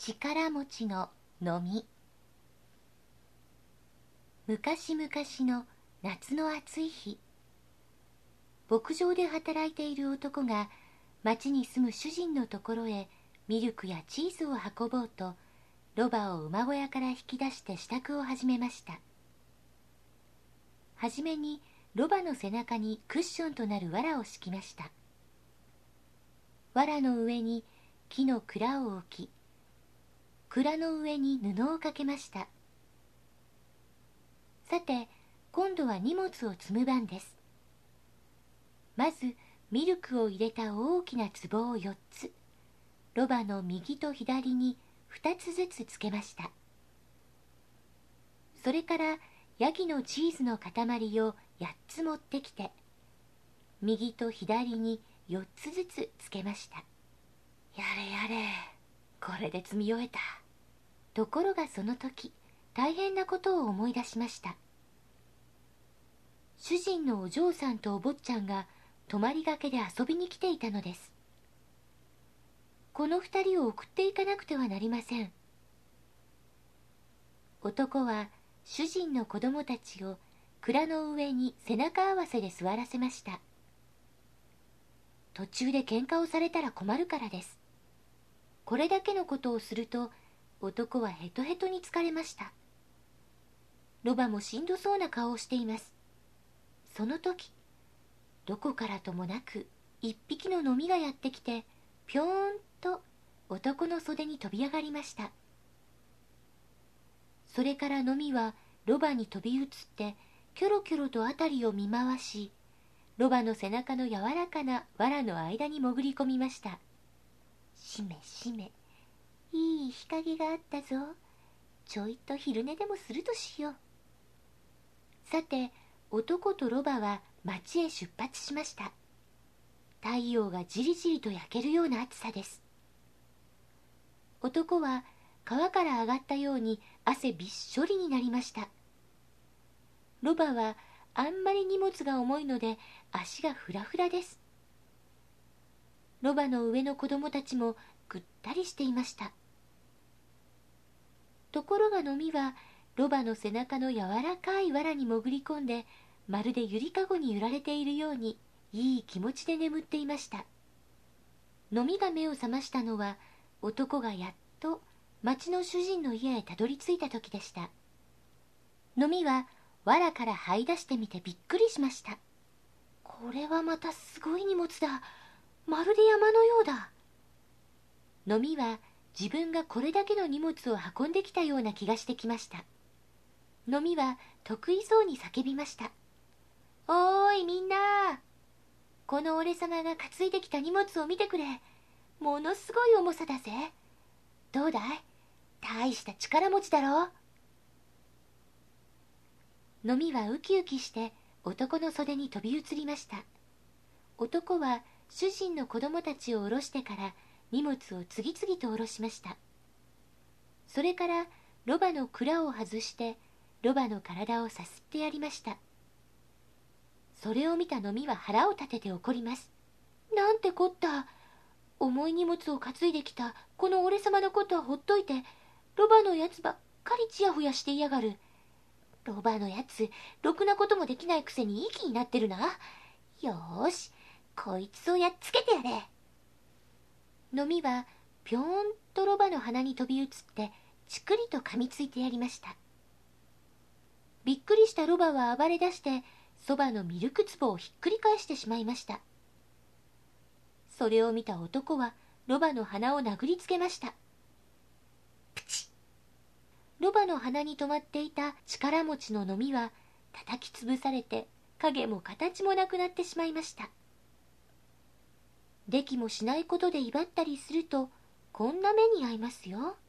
力持ちののみ。昔々の夏の暑い日、牧場で働いている男が町に住む主人のところへミルクやチーズを運ぼうと、ロバを馬小屋から引き出して支度を始めました。はじめにロバの背中にクッションとなる藁を敷きました。藁の上に木の蔵を置き、蔵の上に布をかけました。さて、今度は荷物を積む番です。まずミルクを入れた大きな壺を4つ、ロバの右と左に2つずつつけました。それからヤギのチーズの塊を8つ持ってきて、右と左に4つずつつけました。やれやれ、これで積み終えた。ところがその時、大変なことを思い出しました。主人のお嬢さんとお坊ちゃんが泊まりがけで遊びに来ていたのです。この2人を送っていかなくてはなりません。男は主人の子供たちを蔵の上に背中合わせで座らせました。途中で喧嘩をされたら困るからです。これだけのことをすると、男はヘトヘトに疲れました。ロバもしんどそうな顔をしています。その時、どこからともなく一匹のノミがやってきて、ぴょーんと男の袖に飛び上がりました。それからノミはロバに飛び移って、キョロキョロとあたりを見回し、ロバの背中の柔らかな藁の間に潜り込みました。しめしめ、いい日陰があったぞ。ちょいと昼寝でもするとしよう。さて、男とロバは町へ出発しました。太陽がじりじりと焼けるような暑さです。男は川から上がったように汗びっしょりになりました。ロバはあんまり荷物が重いので足がフラフラです。ロバの上の子供たちもぐったりしていました。ところがノミはロバの背中の柔らかい藁に潜り込んで、まるでゆりかごに揺られているようにいい気持ちで眠っていました。ノミが目を覚ましたのは、男がやっと町の主人の家へたどり着いた時でした。ノミは藁から這い出してみてびっくりしました。これはまたすごい荷物だ。まるで山のようだ。ノミは自分がこれだけの荷物を運んできたような気がしてきました。ノミは得意そうに叫びました。おーいみんな、この俺様が担いできた荷物を見てくれ。ものすごい重さだぜ。どうだい？大した力持ちだろう。ノミはウキウキして男の袖に飛び移りました。男は主人の子供たちを下ろしてから荷物を次々と下ろしました。それからロバの蔵を外してロバの体をさすってやりました。それを見たノミは腹を立てて怒ります。なんてこった。重い荷物を担いできたこの俺様のことはほっといて、ロバのやつばっかりちやほやしていやがる。ロバのやつ、ろくなこともできないくせにいい気になってるな。よーし、こいつをやっつけてやれ。ノミはぴょーんとロバの鼻に飛び移ってちくりと噛みついてやりました。びっくりしたロバは暴れ出してそばのミルク壺をひっくり返してしまいました。それを見た男はロバの鼻を殴りつけました。プチッ。ロバの鼻に止まっていた力持ちのノミは叩きつぶされて影も形もなくなってしまいました。できもしないことで威張ったりするとこんな目に遭いますよ。